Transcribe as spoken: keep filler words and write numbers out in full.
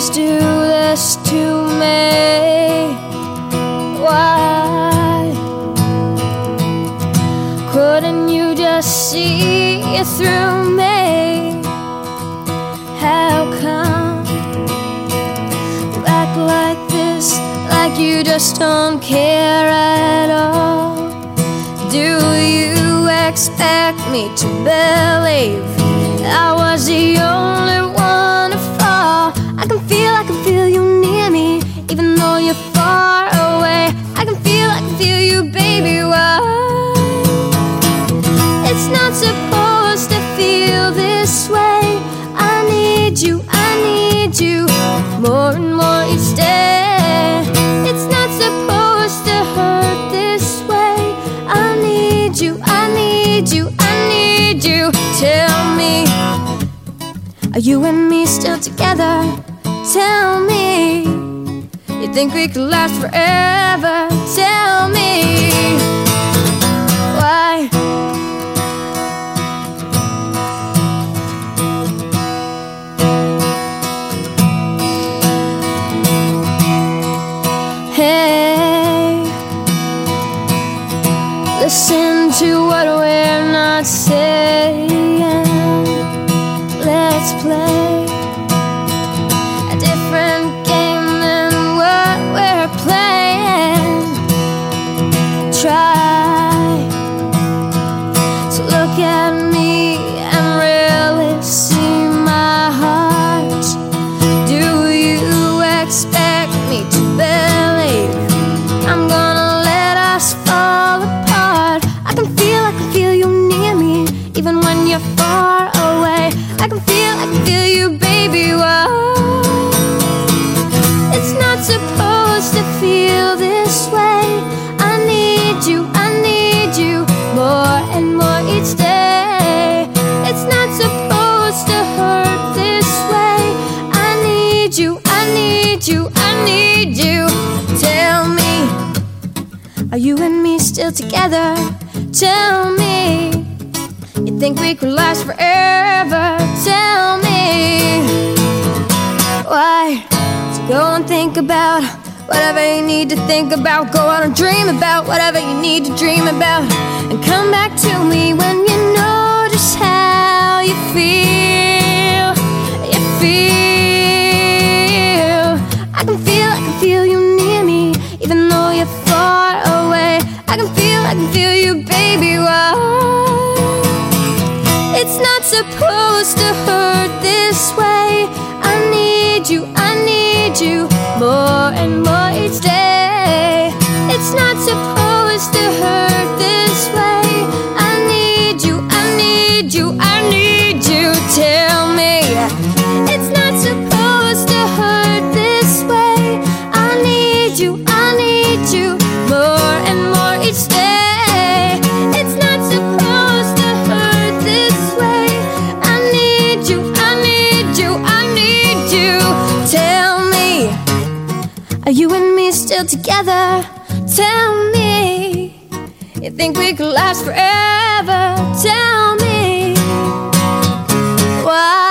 always do this to me? Why couldn't you just see it through me? How come you act like this, like you just don't care at all? Do you expect me to believe I was the only one to fall? I can feel, I can feel you near me, even though you're far away. I can feel, I can feel you, baby, why? It's not supposed to feel this way. I need you, I need you more and more each day. It's not supposed to hurt this way. I need you, I need you, I need you. Tell me, are you and me still together? Tell me, you think we could last forever? Tell me, why? Hey, listen to what we're not saying. Let's play a different game than what we're playing. Try to look at me and really see my heart. Do you expect me to believe I'm gonna let us fall apart? I can feel, I can feel you near me, even when you're far away. I can feel, I can feel you, baby, why? It's not supposed to feel this way. I need you, I need you more and more each day. It's not supposed to hurt this way. I need you, I need you, I need you. Tell me, are you and me still together? Tell me, you think we could last forever? Tell me, why? So go and think about whatever you need to think about. Go out and dream about whatever you need to dream about, and come back to me when you know just how you feel. You feel. I can feel, I can feel you near me, even though you're far away. I can feel, I can feel you, baby, why? It's not supposed to hurt this way. I need you, I need you more and more each day. It's not supposed to hurt this way. I need you, I need you, I need you. Tell me, it's not supposed to hurt this way. I need you, I need you more and more each day. It's not supposed to hurt this way. I need you, I need you, I need you. Tell me, are you and me still together? Tell me, you think we could last forever? Tell me, why?